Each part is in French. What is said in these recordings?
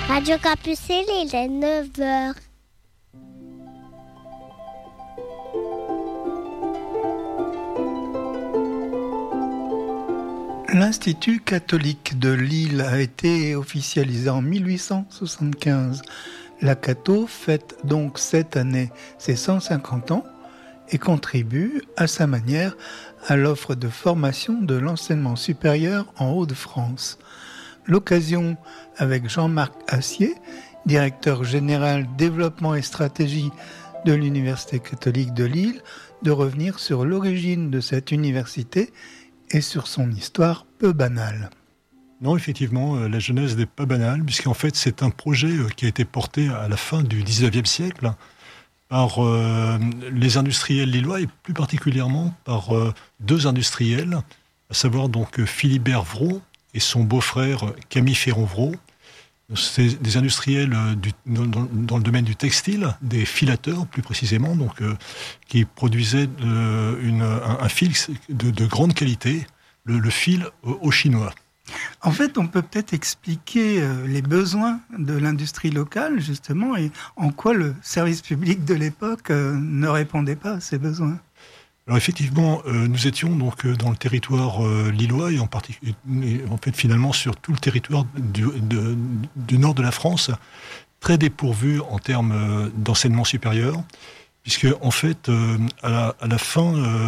Radio Campus Lille, il est 9h. L'Institut catholique de Lille a été officialisé en 1875. La Cato fête donc cette année ses 150 ans et contribue à sa manière à l'offre de formation de l'enseignement supérieur en Hauts-de-France. L'occasion avec Jean-Marc Assier, directeur général développement et stratégie de l'Université catholique de Lille, de revenir sur l'origine de cette université et sur son histoire peu banale. Non, effectivement, la genèse n'est pas banale, puisqu'en fait, c'est un projet qui a été porté à la fin du 19e siècle par les industriels lillois, et plus particulièrement par deux industriels, à savoir donc Philibert Vraud et son beau-frère Camille Féron-Vraud. C'est des industriels dans le domaine du textile, des filateurs plus précisément, donc, qui produisaient un fil de grande qualité, le fil au chinois. En fait, on peut peut-être expliquer les besoins de l'industrie locale, justement, et en quoi le service public de l'époque ne répondait pas à ces besoins. Alors effectivement, nous étions donc dans le territoire lillois et en fait finalement sur tout le territoire du nord de la France, très dépourvu en termes d'enseignement supérieur, puisque en fait à la fin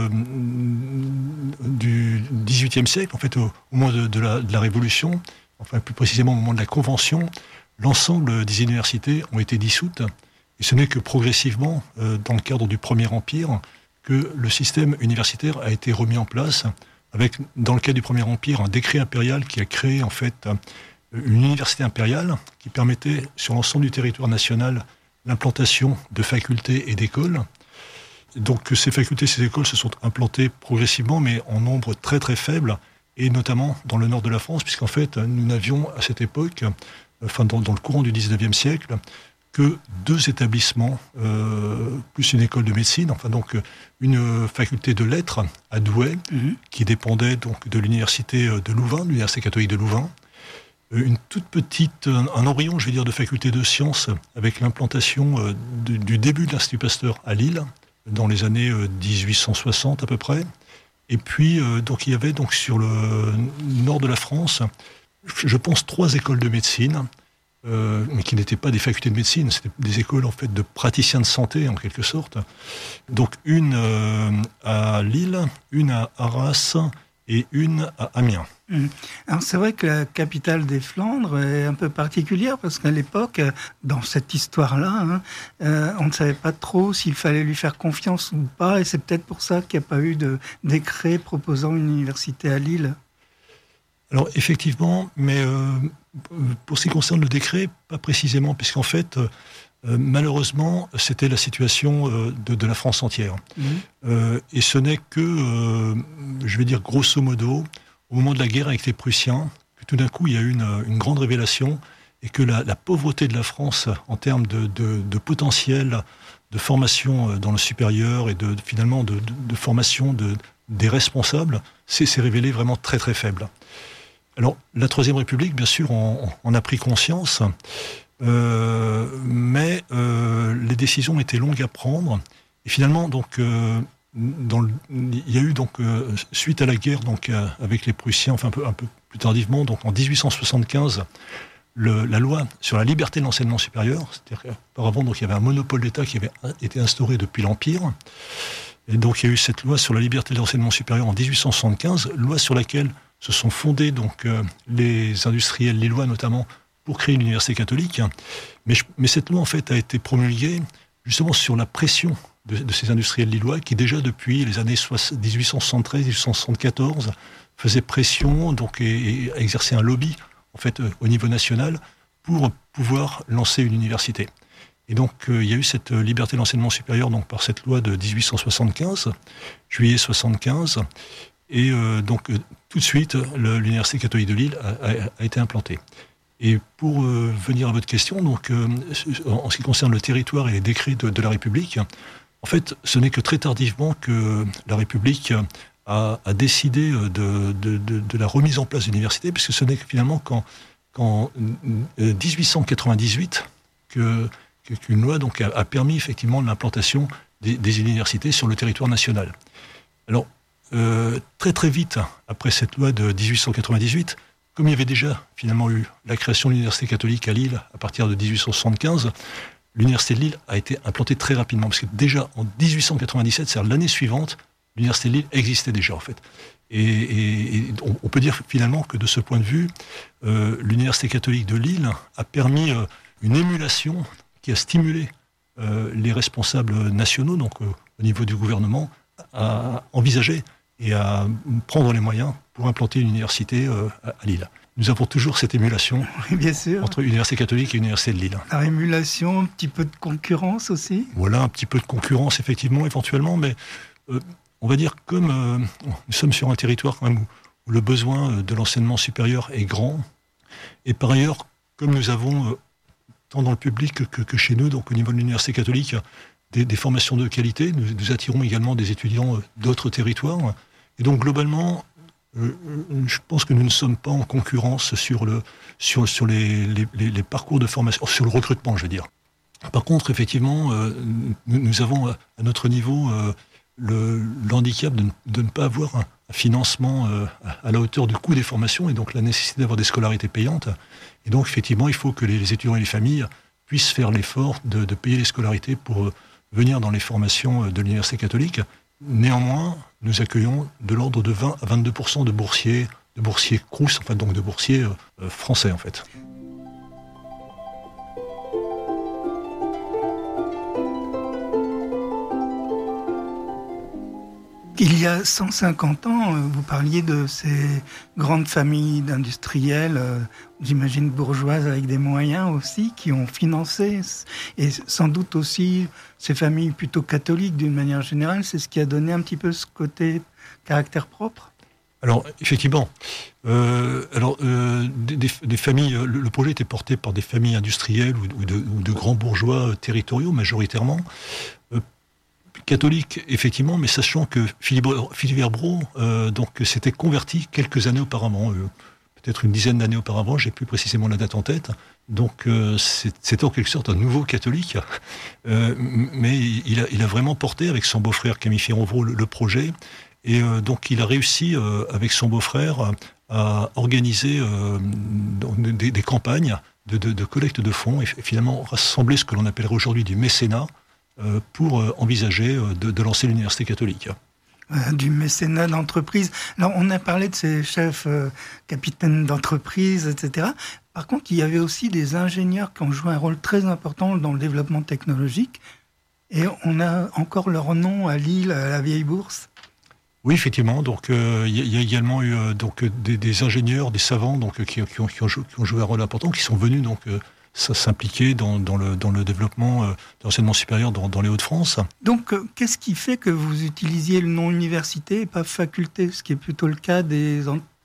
du XVIIIe siècle, en fait au moment de la Révolution, enfin plus précisément au moment de la Convention, l'ensemble des universités ont été dissoutes, et ce n'est que progressivement, dans le cadre du Premier Empire, que le système universitaire a été remis en place avec, dans le cas du Premier Empire, un décret impérial qui a créé en fait une université impériale qui permettait sur l'ensemble du territoire national l'implantation de facultés et d'écoles. Donc ces facultés, ces écoles se sont implantées progressivement, mais en nombre très très faible, et notamment dans le nord de la France, puisqu'en fait nous n'avions à cette époque, enfin dans le courant du 19e siècle, que deux établissements, plus une école de médecine, enfin donc une faculté de lettres à Douai, qui dépendait donc de l'université de Louvain, l'université catholique de Louvain, une toute petite, un embryon, je vais dire, de faculté de sciences, avec l'implantation du début de l'Institut Pasteur à Lille, dans les années 1860 à peu près. Et puis, donc il y avait donc sur le nord de la France, je pense 3 écoles de médecine, mais qui n'étaient pas des facultés de médecine, c'était des écoles en fait de praticiens de santé en quelque sorte. Donc une à Lille, une à Arras et une à Amiens. Alors c'est vrai que la capitale des Flandres est un peu particulière parce qu'à l'époque, dans cette histoire-là, on ne savait pas trop s'il fallait lui faire confiance ou pas, et c'est peut-être pour ça qu'il n'y a pas eu de décret proposant une université à Lille. Alors effectivement, mais pour ce qui concerne le décret, pas précisément, puisqu'en fait, malheureusement, c'était la situation de la France entière. Et ce n'est que, je vais dire grosso modo, au moment de la guerre avec les Prussiens, que tout d'un coup il y a eu une grande révélation, et que la pauvreté de la France en termes de potentiel, de formation dans le supérieur et finalement de formation des responsables, s'est révélée vraiment très très faible. Alors, la Troisième République, bien sûr, on a pris conscience, mais les décisions étaient longues à prendre. Et finalement, donc, il y a eu donc suite à la guerre, donc avec les Prussiens, enfin un peu plus tardivement, donc en 1875, la loi sur la liberté de l'enseignement supérieur, c'est-à-dire qu'auparavant, donc il y avait un monopole d'État qui avait été instauré depuis l'Empire. Et donc il y a eu cette loi sur la liberté de l'enseignement supérieur en 1875, loi sur laquelle se sont fondés donc les industriels lillois notamment pour créer une université catholique. Mais cette loi en fait a été promulguée justement sur la pression de ces industriels lillois qui déjà depuis les années 1873-1874 faisaient pression donc et exerçaient un lobby en fait au niveau national pour pouvoir lancer une université. Et donc il y a eu cette liberté de l'enseignement supérieur donc par cette loi de 1875, juillet 75. Et donc, tout de suite, l'Université catholique de Lille a été implantée. Et pour venir à votre question, donc, en ce qui concerne le territoire et les décrets de la République, en fait, ce n'est que très tardivement que la République a décidé de la remise en place de l'université, puisque ce n'est que finalement quand qu'en 1898, qu'une loi donc, a permis effectivement l'implantation des universités sur le territoire national. Alors, très très vite, après cette loi de 1898, comme il y avait déjà finalement eu la création de l'université catholique à Lille à partir de 1875, l'université de Lille a été implantée très rapidement, parce que déjà en 1897, c'est-à-dire l'année suivante, l'université de Lille existait déjà en fait. Et on peut dire finalement que de ce point de vue, l'université catholique de Lille a permis une émulation qui a stimulé les responsables nationaux, donc au niveau du gouvernement, à envisager et à prendre les moyens pour implanter une université à Lille. Nous avons toujours cette émulation bien sûr. Entre l'université catholique et l'université de Lille. La émulation, un petit peu de concurrence aussi. Voilà, un petit peu de concurrence effectivement, éventuellement, mais on va dire comme nous sommes sur un territoire quand même où le besoin de l'enseignement supérieur est grand, et par ailleurs, comme nous avons tant dans le public que chez nous, donc au niveau de l'université catholique, des formations de qualité, nous attirons également des étudiants d'autres territoires, et donc globalement, je pense que nous ne sommes pas en concurrence sur les parcours de formation, sur le recrutement, je veux dire. Par contre, effectivement, nous avons à notre niveau le handicap de ne pas avoir un financement à la hauteur du coût des formations, et donc la nécessité d'avoir des scolarités payantes. Et donc, effectivement, il faut que les étudiants et les familles puissent faire l'effort de payer les scolarités pour venir dans les formations de l'université catholique. Néanmoins, nous accueillons de l'ordre de 20 à 22% de boursiers Crous, enfin donc de boursiers français en fait. Il y a 150 ans, vous parliez de ces grandes familles d'industriels, j'imagine bourgeoises avec des moyens aussi, qui ont financé, et sans doute aussi ces familles plutôt catholiques d'une manière générale, c'est ce qui a donné un petit peu ce côté caractère propre. Alors, effectivement, des familles, le projet était porté par des familles industrielles ou de grands bourgeois territoriaux majoritairement, catholique, effectivement, mais sachant que Philippe Herbreau donc s'était converti quelques années auparavant, peut-être une dizaine d'années auparavant, j'ai plus précisément la date en tête. Donc c'était en quelque sorte un nouveau catholique, mais il a vraiment porté avec son beau-frère Camille Féronvreau le projet, et donc il a réussi avec son beau-frère à organiser des campagnes de collecte de fonds et finalement rassembler ce que l'on appellerait aujourd'hui du mécénat, pour envisager de lancer l'université catholique. Du mécénat d'entreprise. Alors, on a parlé de ces chefs capitaines d'entreprise, etc. Par contre, il y avait aussi des ingénieurs qui ont joué un rôle très important dans le développement technologique. Et on a encore leur nom à Lille, à la Vieille Bourse. Oui, effectivement. Donc, il y a également eu des ingénieurs, des savants donc, qui ont joué un rôle important, qui sont venus donc s'impliquer dans le développement de l'enseignement supérieur dans les Hauts-de-France. Donc, qu'est-ce qui fait que vous utilisiez le nom université et pas faculté, ce qui est plutôt le cas des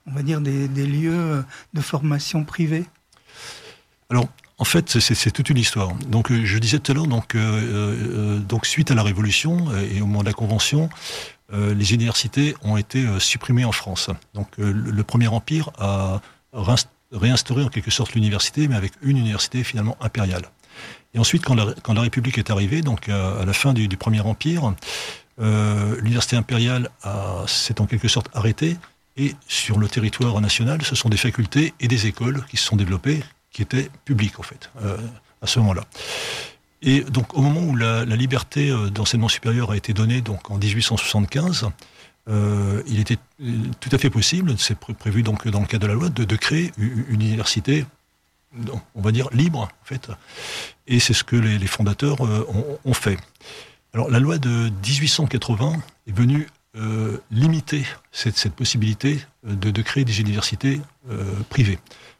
lieux de formation privés? Alors, en fait, c'est toute une histoire. Donc, je disais tout à l'heure, donc suite à la Révolution et au moment de la Convention, les universités ont été supprimées en France. Donc, le Premier Empire a réinstaurer en quelque sorte l'université, mais avec une université finalement impériale. Et ensuite, quand la République est arrivée, donc à la fin du Premier Empire, l'université impériale s'est en quelque sorte arrêtée, et sur le territoire national, ce sont des facultés et des écoles qui se sont développées, qui étaient publiques en fait, à ce moment-là. Et donc au moment où la liberté d'enseignement supérieur a été donnée, donc en 1875, il était tout à fait possible, c'est prévu donc dans le cadre de la loi, de créer une université, on va dire libre en fait, et c'est ce que les fondateurs ont fait. Alors la loi de 1880 est venue limiter cette possibilité de créer des universités privées.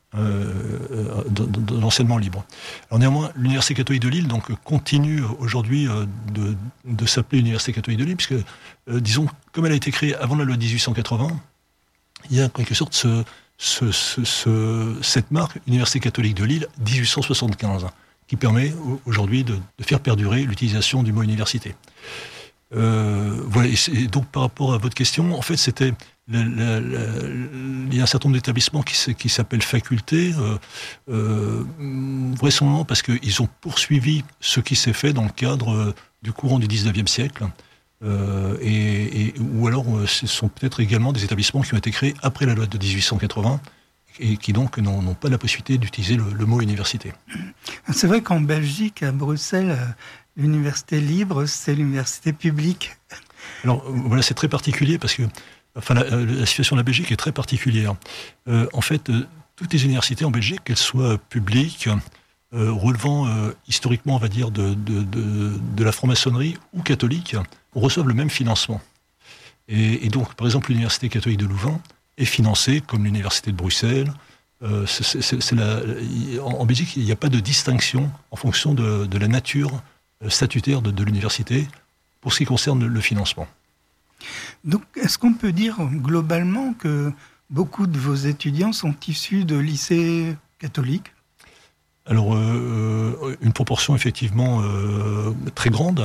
De l'enseignement libre. Alors néanmoins, l'Université catholique de Lille donc, continue aujourd'hui de s'appeler Université catholique de Lille, puisque, disons, comme elle a été créée avant la loi de 1880, il y a en quelque sorte cette marque Université catholique de Lille 1875, qui permet aujourd'hui de faire perdurer l'utilisation du mot université. Voilà, et donc par rapport à votre question, en fait, c'était il y a un certain nombre d'établissements qui s'appellent facultés, vraisemblablement parce qu'ils ont poursuivi ce qui s'est fait dans le cadre du courant du 19e siècle. Ou alors ce sont peut-être également des établissements qui ont été créés après la loi de 1880 et qui donc n'ont pas la possibilité d'utiliser le mot université. C'est vrai qu'en Belgique, à Bruxelles, l'université libre, c'est l'université publique. Alors voilà, c'est très particulier parce que la situation de la Belgique est très particulière. En fait, toutes les universités en Belgique, qu'elles soient publiques, relevant historiquement, on va dire, de la franc-maçonnerie ou catholique, reçoivent le même financement. Et donc, par exemple, l'Université catholique de Louvain est financée comme l'Université de Bruxelles. En Belgique, il n'y a pas de distinction en fonction de la nature statutaire de l'université pour ce qui concerne le financement. Donc, est-ce qu'on peut dire globalement que beaucoup de vos étudiants sont issus de lycées catholiques ? Alors, une proportion effectivement très grande.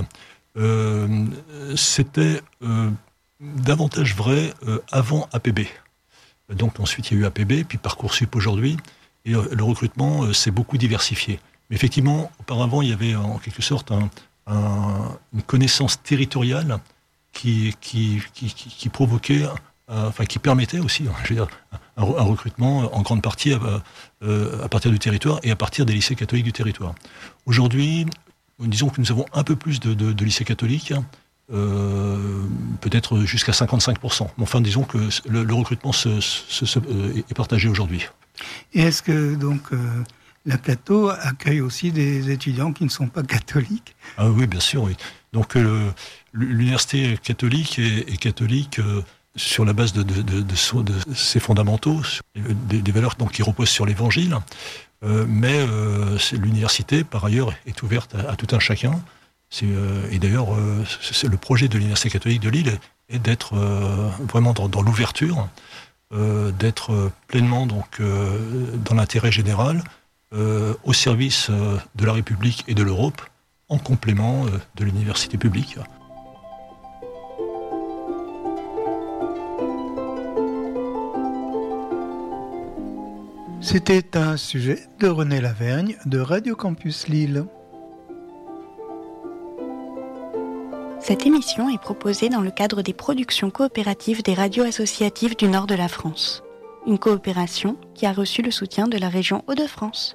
C'était davantage vrai avant APB. Donc ensuite, il y a eu APB, puis Parcoursup aujourd'hui, et le recrutement s'est beaucoup diversifié. Mais effectivement, auparavant, il y avait en quelque sorte une connaissance territoriale qui provoquait, qui permettait aussi, je veux dire, un recrutement en grande partie à partir du territoire et à partir des lycées catholiques du territoire. Aujourd'hui, disons que nous avons un peu plus de lycées catholiques, peut-être jusqu'à 55%. Mais enfin, disons que le recrutement est partagé aujourd'hui. Et est-ce que donc la Catho accueille aussi des étudiants qui ne sont pas catholiques ? Ah oui, bien sûr, oui. Donc l'université catholique est catholique sur la base de ses fondamentaux, des valeurs donc, qui reposent sur l'Évangile. Mais l'université, par ailleurs, est ouverte à tout un chacun. Et d'ailleurs, le projet de l'Université catholique de Lille est d'être vraiment dans l'ouverture, d'être pleinement donc, dans l'intérêt général, au service de la République et de l'Europe, en complément de l'université publique. C'était un sujet de René Lavergne de Radio Campus Lille. Cette émission est proposée dans le cadre des productions coopératives des radios associatives du nord de la France. Une coopération qui a reçu le soutien de la région Hauts-de-France.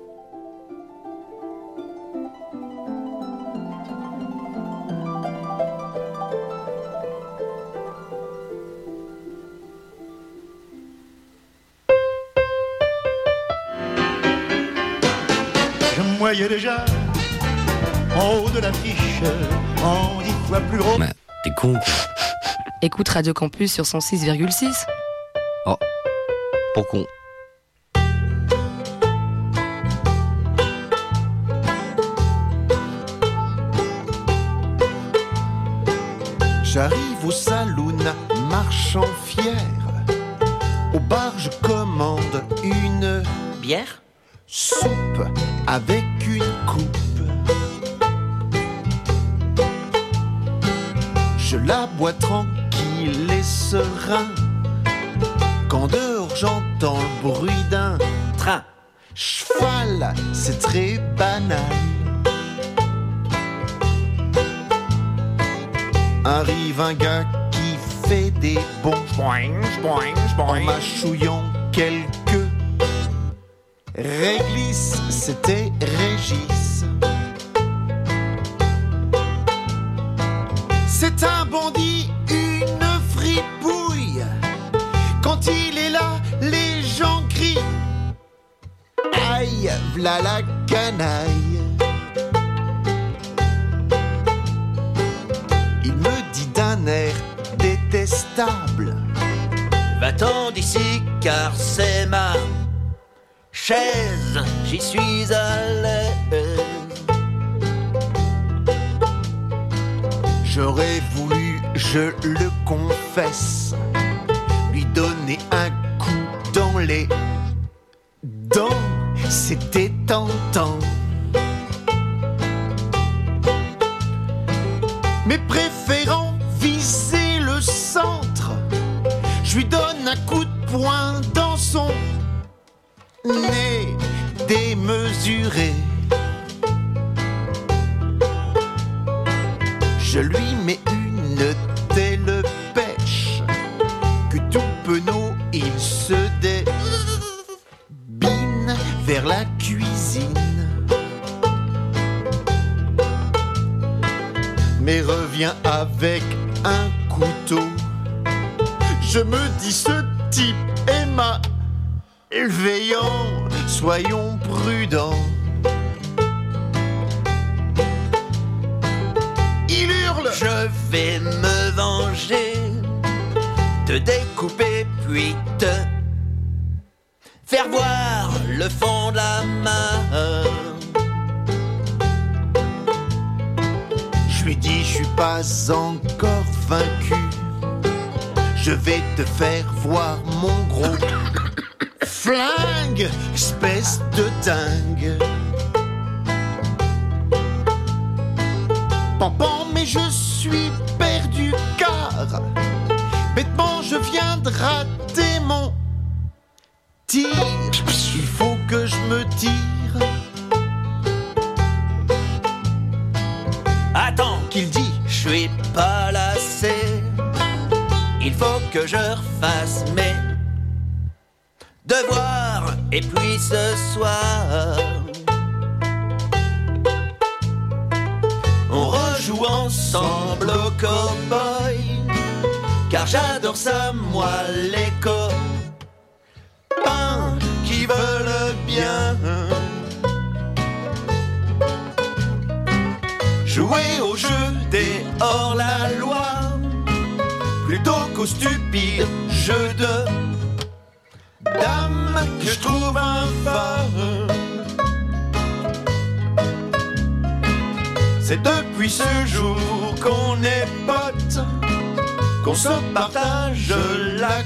Je me voyais déjà en haut de l'affiche, en 10 fois plus gros. Mais t'es con, quoi. Écoute Radio Campus sur 106,6. Oh, pour con. J'arrive au saloon, marchant fier. Au bar, je commande une Bière ? soupe avec une coupe. Je la bois tranquille et serein. Quand dehors j'entends le bruit d'un Train. cheval, c'est très banal. Arrive un gars qui fait des bons en mâchouillant quelques réglisses, c'était Régis. C'est un bandit, une fripouille. Quand il est là, les gens crient aïe, v'là la canaille. Il me dit d'un air détestable: Va-t'en d'ici car c'est ma chaise, j'y suis à l'aise. J'aurais voulu, je le confesse, lui donner un coup dans les dents, c'était tentant. Mais préférant viser le centre, je lui donne un coup de poing dans son nez démesuré. Je lui mets une telle pêche que tout penaud il se débine vers la cuisine. Mais revient avec un couteau. Je me dis ce type est malveillant, soyons prudents. Il hurle: je vais me venger, te découper puis te faire voir le fond de la main. Je lui dis: je suis pas encore vaincu, je vais te faire voir mon gros flingue, espèce de dingue. Pampan, mais je suis perdu car bêtement je viens de rater mon tir. Il faut que je me tire. Attends, Qu'il dit: je suis pas lassé, il faut que je refasse mes devoirs. Et puis ce soir, on rejoue ensemble au cow-boy, car j'adore ça, moi, les copains qui veulent bien jouer au jeu des hors-la-loi plutôt qu'au stupide jeu de dames que je trouve infâme. C'est depuis ce jour qu'on est potes, qu'on se partage la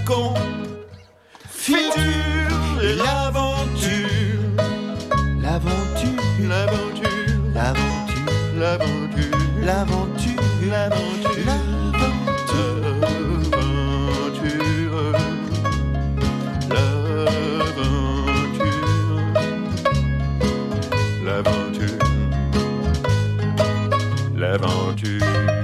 confiture et l'aventure. l'aventure, L'aventure, l'aventure, l'aventure, l'aventure, L'aventure, l'aventure, l'aventure.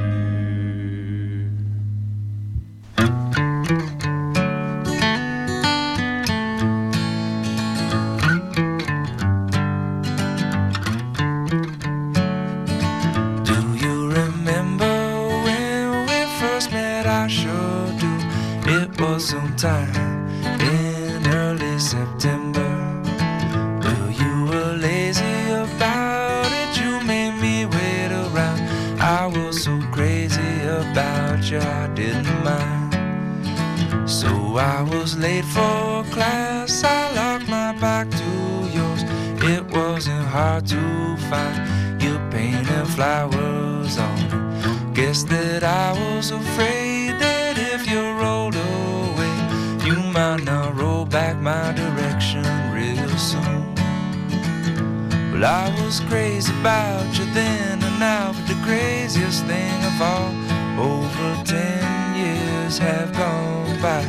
Do you remember when we first met? I sure do. It was sometime in early September. Well, you were lazy about it, you made me wait around. I was so crazy about you, I didn't mind. So I was late for class, I locked my back to yours. It wasn't hard to find, you painted flowers on it. Guess that I was afraid that if you rolled away, you might not roll back my direction real soon. Well, I was crazy about you then and now, but the craziest thing of all, over 10 years have gone by.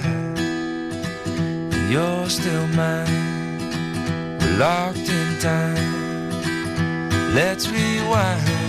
You're still mine, we're locked in time. Let's rewind.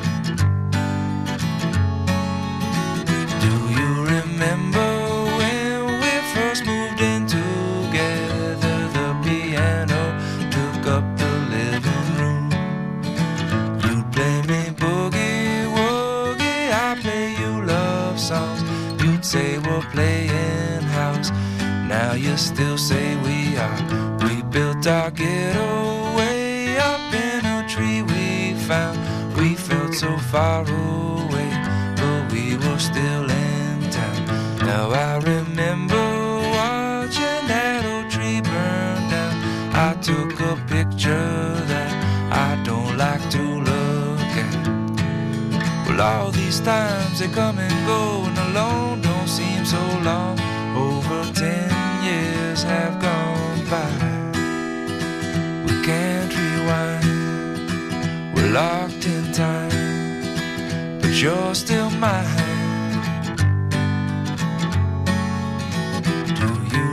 Do you remember when we first moved in together? The piano took up the living room. You'd play me boogie woogie, I'd play you love songs. You'd say we're playing house, now you still say we are. We built our getaway up in a tree we found. We felt so far away, but we were still in town. Now I remember watching that old tree burn down. I took a picture that I don't like to look at. Well, all these times they come and go, and alone don't seem so long. Over 10 years have gone by. We can't rewind, we're locked in time, but you're still mine. Do you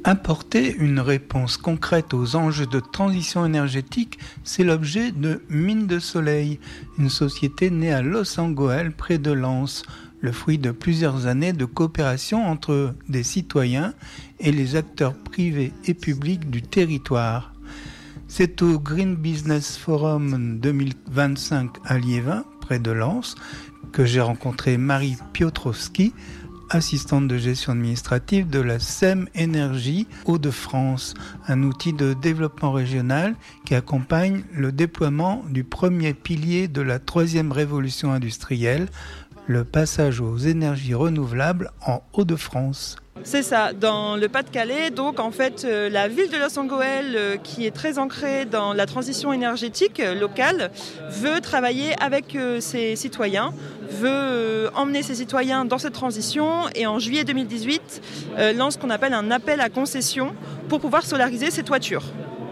Apporter une réponse concrète aux enjeux de transition énergétique, c'est l'objet de Mines de Soleil, une société née à Los Angeles, près de Lens, le fruit de plusieurs années de coopération entre des citoyens et les acteurs privés et publics du territoire. C'est au Green Business Forum 2025 à Liévin, près de Lens, que j'ai rencontré Marie Piotrowski, assistante de gestion administrative de la SEM Énergie Hauts-de-France, un outil de développement régional qui accompagne le déploiement du premier pilier de la troisième révolution industrielle, le passage aux énergies renouvelables en Hauts-de-France. C'est ça, dans le Pas-de-Calais, donc en fait la ville de Los Angeles, qui est très ancrée dans la transition énergétique locale, veut travailler avec ses citoyens, veut emmener ses citoyens dans cette transition et en juillet 2018 lance ce qu'on appelle un appel à concession pour pouvoir solariser ses toitures.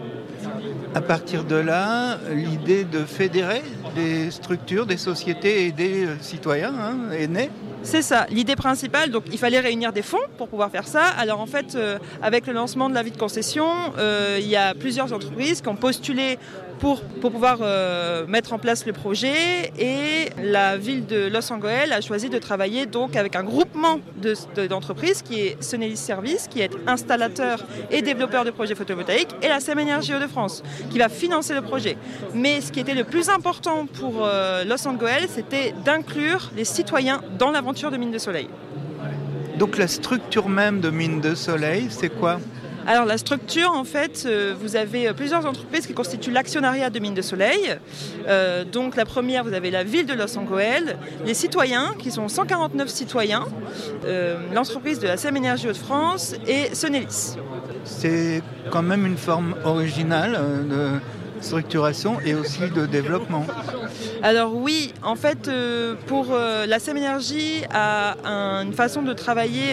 À partir de là, l'idée de fédérer des structures, des sociétés et des citoyens est née. C'est ça, l'idée principale. Donc il fallait réunir des fonds pour pouvoir faire ça. Alors en fait, avec le lancement de l'avis de concession, il y a plusieurs entreprises qui ont postulé pour pouvoir mettre en place le projet, et la ville de Los Angeles a choisi de travailler donc avec un groupement d'entreprises qui est Sonelis Service, qui est installateur et développeur de projets photovoltaïques, et la SEM Énergie Hauts-de-France qui va financer le projet. Mais ce qui était le plus important pour Los Angeles, c'était d'inclure les citoyens dans l'aventure de Mines de Soleil. Donc la structure même de Mines de Soleil, c'est quoi ? Alors la structure, en fait, vous avez plusieurs entreprises qui constituent l'actionnariat de Mines de Soleil. Donc la première, vous avez la ville de Los Angeles, les citoyens, qui sont 149 citoyens, l'entreprise de la SEM Énergie Hauts-de-France et Sonelis. C'est quand même une forme originale de structuration et aussi de développement. Alors oui, en fait, pour la SEM Énergie a une façon de travailler.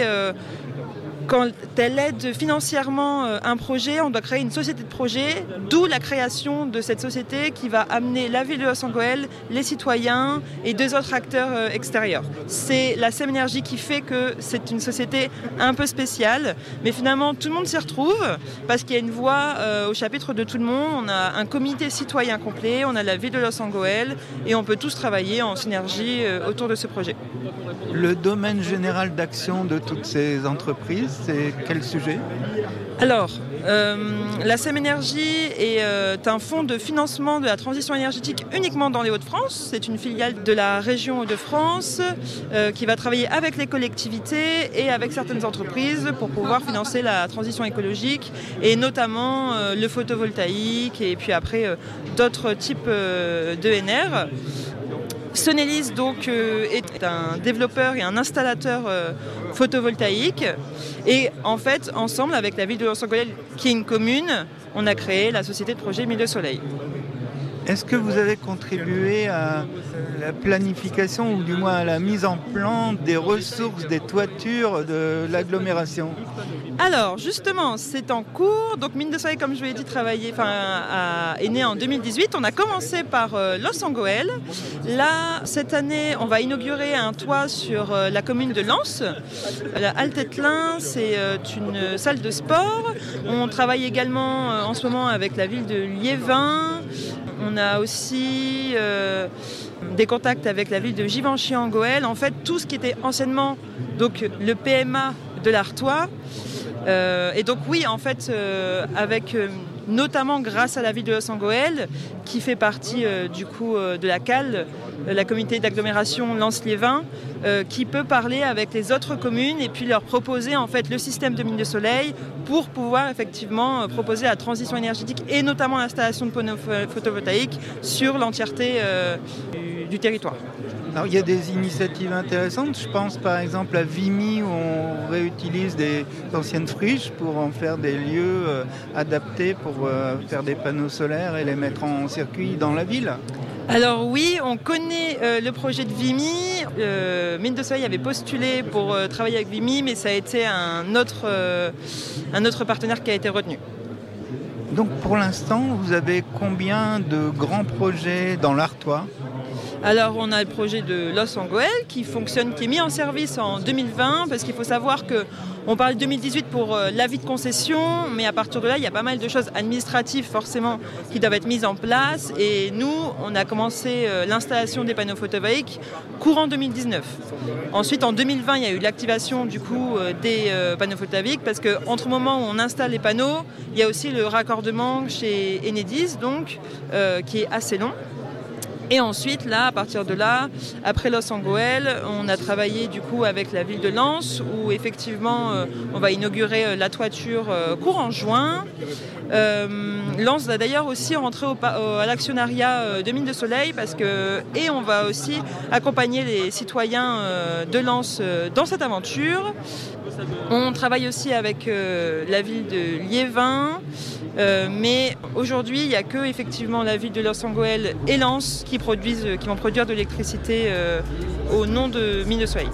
Quand elle aide financièrement un projet, on doit créer une société de projet, d'où la création de cette société qui va amener la ville de Los Angeles, les citoyens et deux autres acteurs extérieurs. C'est la SEM Énergie qui fait que c'est une société un peu spéciale, mais finalement tout le monde s'y retrouve parce qu'il y a une voix au chapitre de tout le monde. On a un comité citoyen complet, on a la ville de Los Angeles et on peut tous travailler en synergie autour de ce projet. Le domaine général d'action de toutes ces entreprises, c'est quel sujet ? Alors, la SEM Énergie est un fonds de financement de la transition énergétique uniquement dans les Hauts-de-France. C'est une filiale de la région Hauts-de-France qui va travailler avec les collectivités et avec certaines entreprises pour pouvoir financer la transition écologique et notamment le photovoltaïque et puis après d'autres types d'ENR. Sonelis donc est un développeur et un installateur photovoltaïque, et en fait ensemble avec la ville de Los Angeles qui est une commune, on a créé la société de projet Mines de Soleil. Est-ce que vous avez contribué à la planification ou du moins à la mise en plan des ressources, des toitures de l'agglomération ? Alors justement, c'est en cours. Donc Mines de Soleil, comme je vous l'ai dit, est né en 2018. On a commencé par Los Angeles. Là, cette année, on va inaugurer un toit sur la commune de Lens. La Altettelin, c'est une salle de sport. On travaille également en ce moment avec la ville de Liévin. On a aussi des contacts avec la ville de Givenchy-en-Goël. En fait, tout ce qui était anciennement donc, le PMA de l'Artois. Et donc oui, en fait, avec notamment grâce à la ville de Los Angeles, qui fait partie du coup de la CAL, la communauté d'agglomération Lens-Liévin, qui peut parler avec les autres communes et puis leur proposer en fait le système de Mines de Soleil pour pouvoir effectivement proposer la transition énergétique et notamment l'installation de panneaux photovoltaïques sur l'entièreté du territoire. Alors, il y a des initiatives intéressantes. Je pense par exemple à Vimy où on réutilise des anciennes friches pour en faire des lieux adaptés pour faire des panneaux solaires et les mettre en circuit dans la ville. Alors oui, on connaît le projet de Vimy. Mines de Soleil avait postulé pour travailler avec Vimy, mais ça a été un autre partenaire qui a été retenu. Donc pour l'instant, vous avez combien de grands projets dans l'Artois ? Alors on a le projet de Los Angoel qui est mis en service en 2020 parce qu'il faut savoir qu'on parle de 2018 pour l'avis de concession, mais à partir de là il y a pas mal de choses administratives forcément qui doivent être mises en place et nous on a commencé l'installation des panneaux photovoltaïques courant 2019. Ensuite en 2020 il y a eu l'activation du coup des panneaux photovoltaïques parce qu'entre le moment où on installe les panneaux, il y a aussi le raccordement chez Enedis donc qui est assez long. Et ensuite, là, à partir de là, après Los Angoel, on a travaillé du coup avec la ville de Lens où effectivement on va inaugurer la toiture courant juin. Lens va d'ailleurs aussi rentrer à l'actionnariat de Mines de Soleil et on va aussi accompagner les citoyens de Lens dans cette aventure. On travaille aussi avec la ville de Liévin. Mais aujourd'hui, il n'y a que effectivement la ville de Los Angoel et Lens qui vont produire de l'électricité au nom de Mines de Soleil.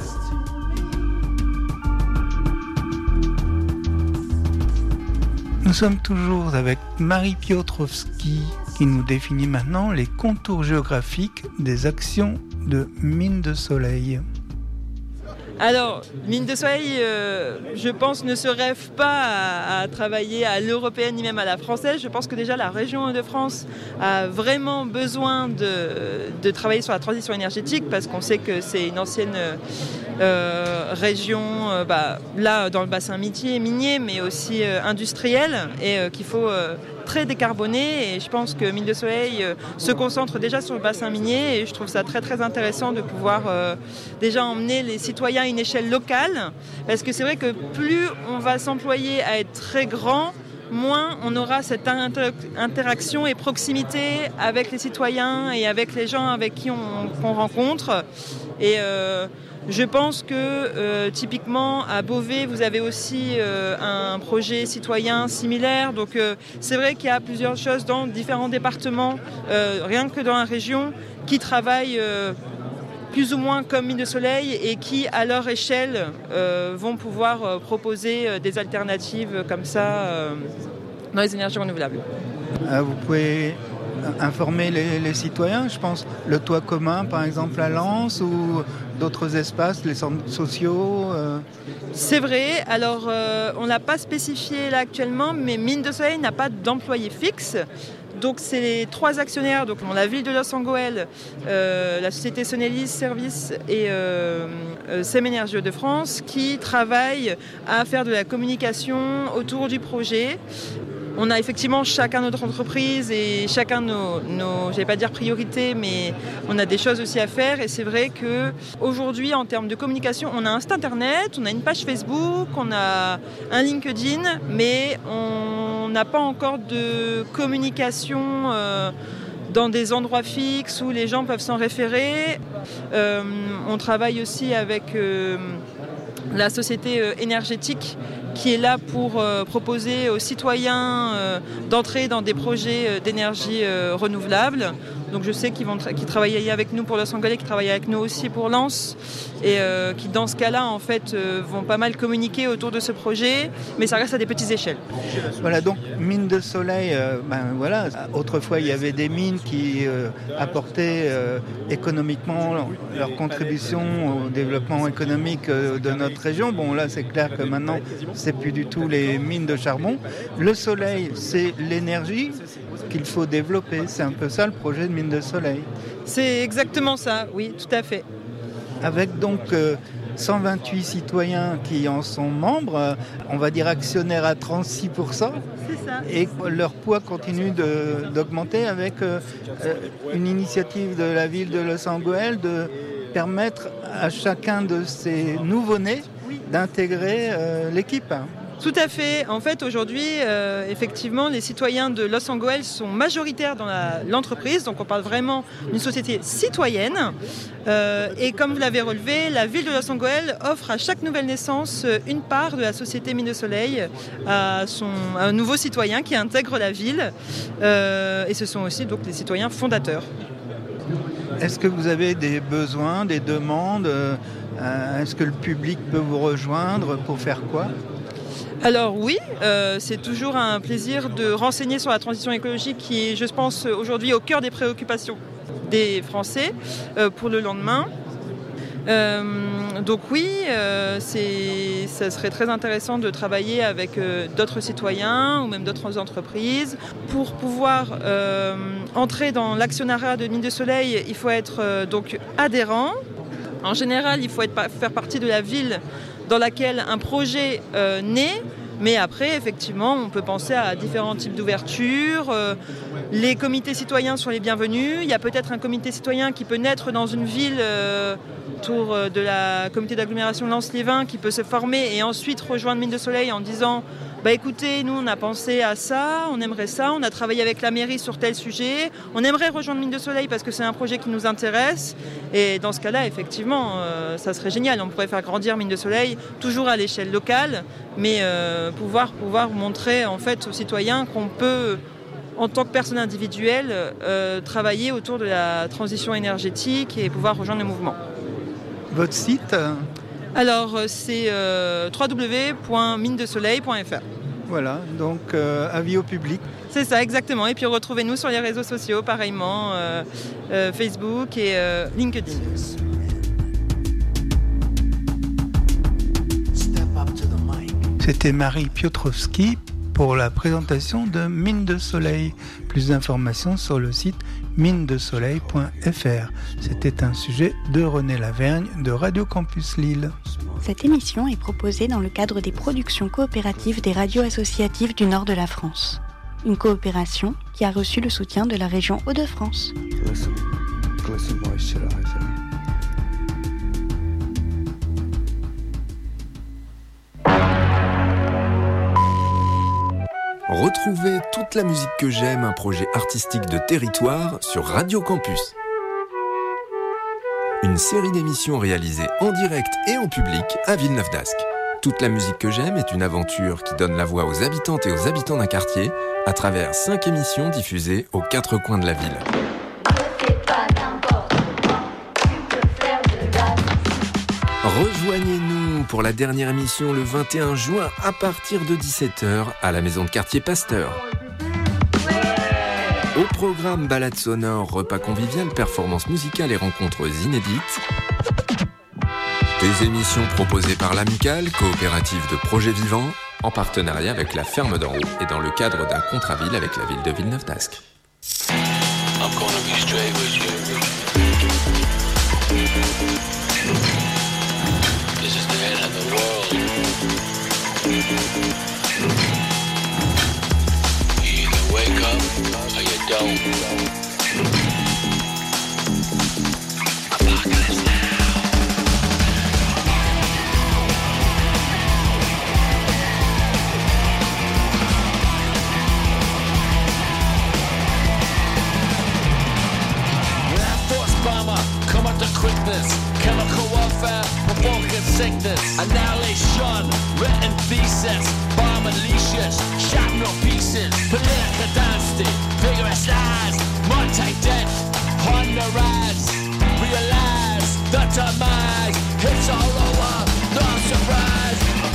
Nous sommes toujours avec Marie Piotrowski qui nous définit maintenant les contours géographiques des actions de Mines de Soleil. Alors, Mines de Soleil, je pense, ne se rêve pas à travailler à l'européenne ni même à la française. Je pense que déjà la région Hauts-de-France a vraiment besoin de travailler sur la transition énergétique parce qu'on sait que c'est une ancienne région, là dans le bassin minier, mais aussi industriel et qu'il faut très décarboné et je pense que Mines de Soleil se concentre déjà sur le bassin minier et je trouve ça très très intéressant de pouvoir déjà emmener les citoyens à une échelle locale parce que c'est vrai que plus on va s'employer à être très grand, moins on aura cette interaction et proximité avec les citoyens et avec les gens avec qui qu'on rencontre et je pense que typiquement à Beauvais, vous avez aussi un projet citoyen similaire. Donc c'est vrai qu'il y a plusieurs choses dans différents départements, rien que dans la région, qui travaillent plus ou moins comme Mines de Soleil et qui, à leur échelle, vont pouvoir proposer des alternatives comme ça dans les énergies renouvelables. Vous pouvez informer les citoyens, je pense, le toit commun par exemple à Lens ou d'autres espaces, les centres sociaux C'est vrai, alors on ne l'a pas spécifié là actuellement, mais Mines de Soleil n'a pas d'employés fixes. Donc c'est les trois actionnaires, donc la ville de Los Angoel, la société Sonelis Services et SEM Énergie Hauts-de-France qui travaillent à faire de la communication autour du projet. On a effectivement chacun notre entreprise et chacun nos je vais pas dire priorités, mais on a des choses aussi à faire. Et c'est vrai qu'aujourd'hui, en termes de communication, on a un site internet, on a une page Facebook, on a un LinkedIn, mais on n'a pas encore de communication dans des endroits fixes où les gens peuvent s'en référer. On travaille aussi avec la société énergétique qui est là pour proposer aux citoyens d'entrer dans des projets d'énergie renouvelable. Donc je sais qu'ils travaillent avec nous pour Los Angeles, qui travaillent avec nous aussi pour Lens et qui dans ce cas-là en fait vont pas mal communiquer autour de ce projet, mais ça reste à des petites échelles. Voilà, donc Mines de Soleil, voilà, autrefois il y avait des mines qui apportaient économiquement leur contribution au développement économique de notre région. Bon là c'est clair que maintenant c'est plus du tout les mines de charbon. Le soleil c'est l'énergie qu'il faut développer, c'est un peu ça le projet de Mines de Soleil. C'est exactement ça, oui, tout à fait. Avec donc 128 citoyens qui en sont membres, on va dire actionnaires à 36%. C'est ça. Et leur poids continue d'augmenter avec une initiative de la ville de Los Angeles de permettre à chacun de ces nouveau-nés d'intégrer l'équipe. Tout à fait. En fait, aujourd'hui, effectivement, les citoyens de Los Angeles sont majoritaires dans l'entreprise. Donc, on parle vraiment d'une société citoyenne. Et comme vous l'avez relevé, la ville de Los Angeles offre à chaque nouvelle naissance une part de la société Mines de Soleil à un nouveau citoyen qui intègre la ville. Et ce sont aussi donc les citoyens fondateurs. Est-ce que vous avez des besoins, des demandes ? Est-ce que le public peut vous rejoindre pour faire quoi ? Alors oui, c'est toujours un plaisir de renseigner sur la transition écologique qui est, je pense, aujourd'hui au cœur des préoccupations des Français pour le lendemain. Donc oui, ça serait très intéressant de travailler avec d'autres citoyens ou même d'autres entreprises. Pour pouvoir entrer dans l'actionnariat de Mines de Soleil, il faut être donc adhérent. En général, il faut faire partie de la ville dans laquelle un projet naît. Mais après, effectivement, on peut penser à différents types d'ouverture. Les comités citoyens sont les bienvenus. Il y a peut-être un comité citoyen qui peut naître dans une ville autour de la comité d'agglomération Lens-Liévin qui peut se former et ensuite rejoindre Mines de Soleil en disant écoutez, nous on a pensé à ça, on aimerait ça, on a travaillé avec la mairie sur tel sujet, on aimerait rejoindre Mines de Soleil parce que c'est un projet qui nous intéresse. Et dans ce cas-là, effectivement, ça serait génial. On pourrait faire grandir Mines de Soleil, toujours à l'échelle locale, mais pouvoir montrer en fait aux citoyens qu'on peut, en tant que personne individuelle, travailler autour de la transition énergétique et pouvoir rejoindre le mouvement. Votre site ? Alors, c'est www.minedesoleil.fr. Voilà, donc avis au public. C'est ça, exactement. Et puis retrouvez-nous sur les réseaux sociaux, pareillement, Facebook et LinkedIn. C'était Marie Piotrowski pour la présentation de Mines de Soleil. Plus d'informations sur le site minedesoleil.fr. C'était un sujet de René Lavergne de Radio Campus Lille. Cette émission est proposée dans le cadre des productions coopératives des radios associatives du nord de la France. Une coopération qui a reçu le soutien de la région Hauts-de-France. Retrouvez toute la musique que j'aime, un projet artistique de territoire sur Radio Campus. Une série d'émissions réalisées en direct et en public à Villeneuve-d'Ascq. Toute la musique que j'aime est une aventure qui donne la voix aux habitantes et aux habitants d'un quartier à travers 5 émissions diffusées aux 4 coins de la ville. Rejoignez-nous pour la dernière émission le 21 juin à partir de 17h à la maison de quartier Pasteur. Au programme balade sonore, repas convivial, performances musicales et rencontres inédites. Des émissions proposées par l'Amicale, coopérative de projets vivants, en partenariat avec la Ferme d'en haut et dans le cadre d'un contrat-ville avec la ville de Villeneuve-d'Ascq. Wake up, or you don't. Apocalypse now. Air Force bomber, come at the quickness. Chemical warfare, provoking sickness. Annihilation, written thesis. Bomb and leashes, shrapnel pieces. Political dynasty, vigorous lies. Multi-death, on the rise. Realize the demise. It's all over, no surprise.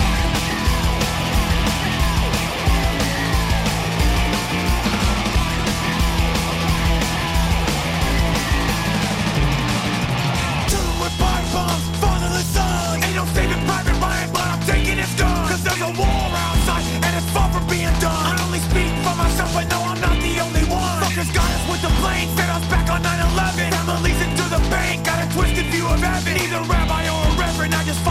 Killing with pipe bombs, father the sun. Ain't no saving Private Ryan, but I'm taking his gun. Cause there's a war outside, and it's far from being done. I only speak for myself, but no, I'm not the only one. Fuckers got us with the plane, set us back on 9/11. Families into the bank, got a twisted view of heaven. Either rabbi or a reverend, I just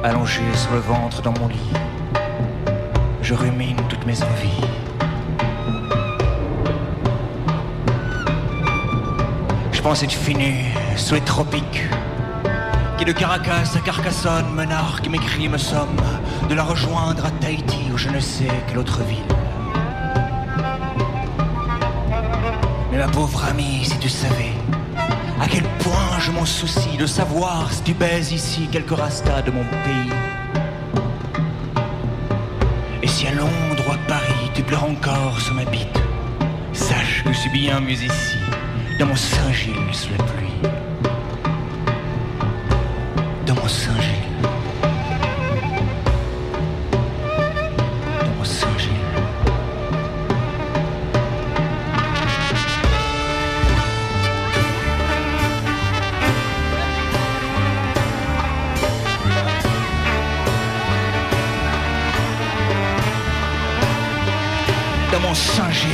allongé sur le ventre dans mon lit, je rumine toutes mes envies. Je pense être fini sous les tropiques, qui de Caracas à Carcassonne me nargue, m'écrit, me somme de la rejoindre à Tahiti ou je ne sais quelle autre ville. Mais ma pauvre amie, si tu savais à quel point je m'en soucie de savoir si tu baises ici quelques rastas de mon pays. Et si à Londres ou à Paris tu pleures encore sur ma bite, sache que je suis bien mieux ici, dans mon Saint-Gilles sous la pluie. Dans mon Saint-Gilles. Dans mon Saint-Gilles. Dans mon Saint-Gilles.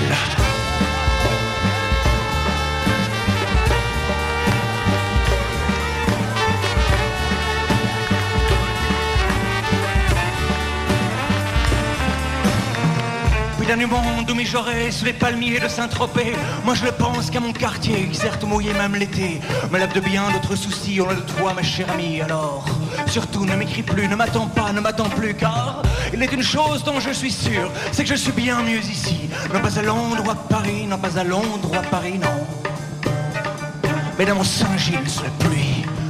Du monde où mijorer sous les palmiers de Saint-Tropez. Moi je ne pense qu'à mon quartier, certes mouillé même l'été, me lave de bien d'autres soucis, on a de toi ma chère amie. Alors, surtout ne m'écris plus, ne m'attends pas, ne m'attends plus, car il est une chose dont je suis sûr, c'est que je suis bien mieux ici. Non pas à Londres ou à Paris, non pas à Londres ou à Paris, non. Mais dans mon Saint-Gilles sous la pluie.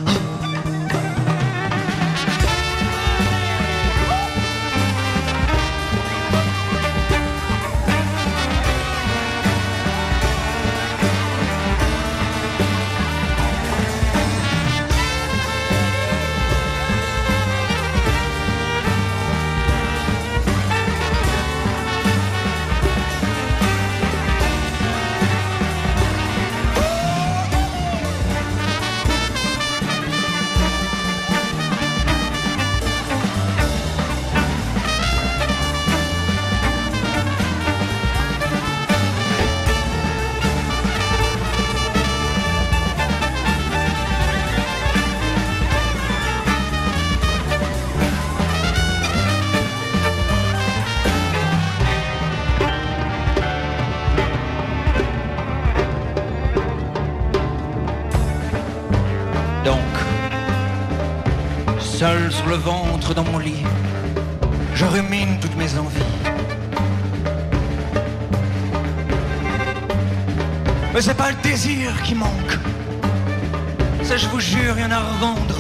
Seul sur le ventre dans mon lit, je rumine toutes mes envies. Mais c'est pas le désir qui manque, ça je vous jure, rien à revendre.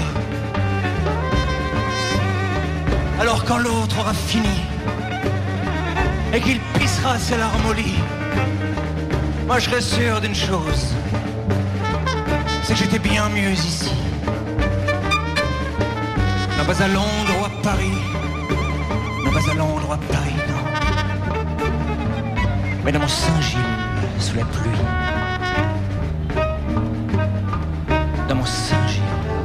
Alors quand l'autre aura fini et qu'il pissera ses larmes au lit, moi je serai sûr d'une chose, c'est que j'étais bien mieux ici. Non pas à Londres ou à Paris, non pas à Londres ou à Paris, non. Mais dans mon Saint-Gilles, sous la pluie. Dans mon Saint-Gilles.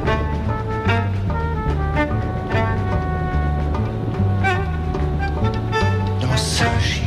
Dans mon Saint-Gilles.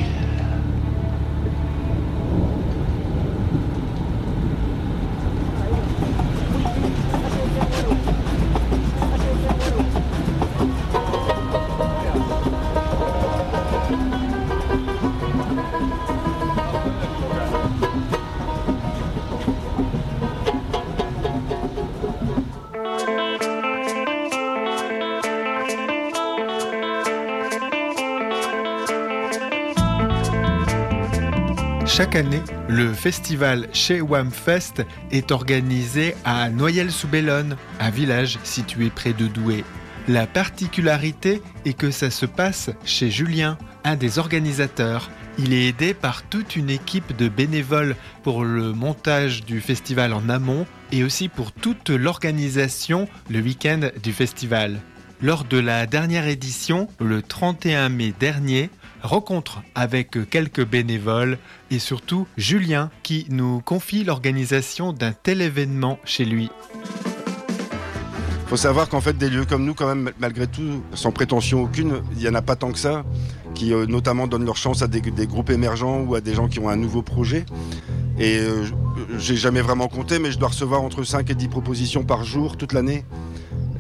Chaque année, le festival Chewam Fest est organisé à Noyelles-sous-Bellone, un village situé près de Douai. La particularité est que ça se passe chez Julien, un des organisateurs. Il est aidé par toute une équipe de bénévoles pour le montage du festival en amont et aussi pour toute l'organisation le week-end du festival. Lors de la dernière édition, le 31 mai dernier, rencontre avec quelques bénévoles et surtout Julien qui nous confie l'organisation d'un tel événement chez lui. Il faut savoir qu'en fait des lieux comme nous, quand même, malgré tout, sans prétention aucune, il n'y en a pas tant que ça, qui notamment donnent leur chance à des groupes émergents ou à des gens qui ont un nouveau projet. Et j'ai jamais vraiment compté, mais je dois recevoir entre 5 et 10 propositions par jour toute l'année.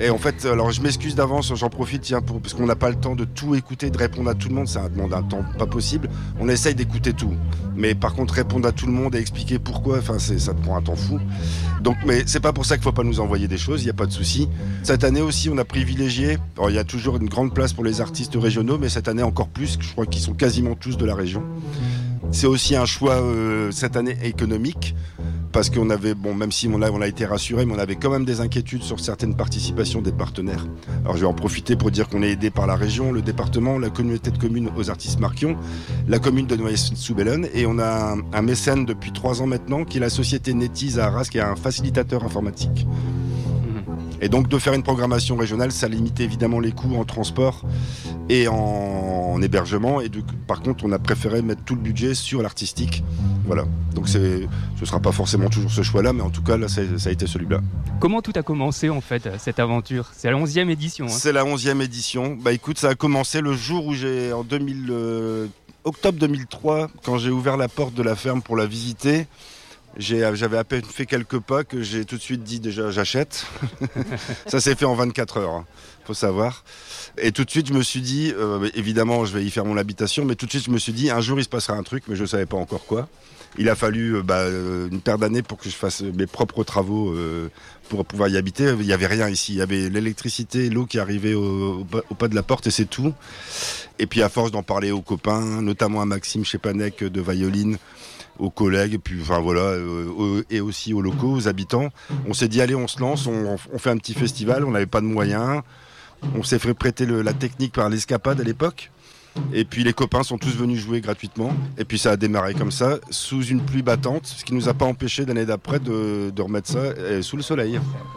Et en fait, alors je m'excuse d'avance, j'en profite parce qu'on n'a pas le temps de tout écouter, de répondre à tout le monde, ça demande un temps pas possible. On essaye d'écouter tout, mais par contre répondre à tout le monde et expliquer pourquoi, ça prend un temps fou. Donc, mais c'est pas pour ça qu'il faut pas nous envoyer des choses, il n'y a pas de souci. Cette année aussi, on a privilégié, alors il y a toujours une grande place pour les artistes régionaux, mais cette année encore plus, je crois qu'ils sont quasiment tous de la région. C'est aussi un choix cette année économique, parce qu'on avait, même si on a été rassuré, mais on avait quand même des inquiétudes sur certaines participations des partenaires. Alors je vais en profiter pour dire qu'on est aidé par la région, le département, la communauté de communes aux artistes marquions, la commune de Noyers-sous-Bellone, et on a un mécène depuis 3 ans maintenant, qui est la société NetEase à Arras, qui est un facilitateur informatique. Et donc de faire une programmation régionale, ça limite évidemment les coûts en transport et en hébergement. Et par contre, on a préféré mettre tout le budget sur l'artistique. Voilà. Donc ce sera pas forcément toujours ce choix-là, mais en tout cas, là, ça a été celui-là. Comment tout a commencé en fait, cette aventure ? C'est la 11e édition. C'est la 11e édition. Écoute, ça a commencé le jour où octobre 2003, quand j'ai ouvert la porte de la ferme pour la visiter. J'avais à peine fait quelques pas que j'ai tout de suite dit déjà j'achète. Ça s'est fait en 24 heures, faut savoir. Et tout de suite je me suis dit, évidemment je vais y faire mon habitation, mais tout de suite je me suis dit un jour il se passera un truc, mais je ne savais pas encore quoi. Il a fallu une paire d'années pour que je fasse mes propres travaux pour pouvoir y habiter. Il n'y avait rien ici, il y avait l'électricité, l'eau qui arrivait au pas de la porte et c'est tout. Et puis à force d'en parler aux copains, notamment à Maxime Chepanec de Violine, aux collègues, et puis et aussi aux locaux, aux habitants. On s'est dit allez, on se lance, on fait un petit festival, on n'avait pas de moyens. On s'est fait prêter la technique par l'Escapade à l'époque. Et puis les copains sont tous venus jouer gratuitement. Et puis ça a démarré comme ça, sous une pluie battante, ce qui ne nous a pas empêché l'année d'après de remettre ça sous le soleil.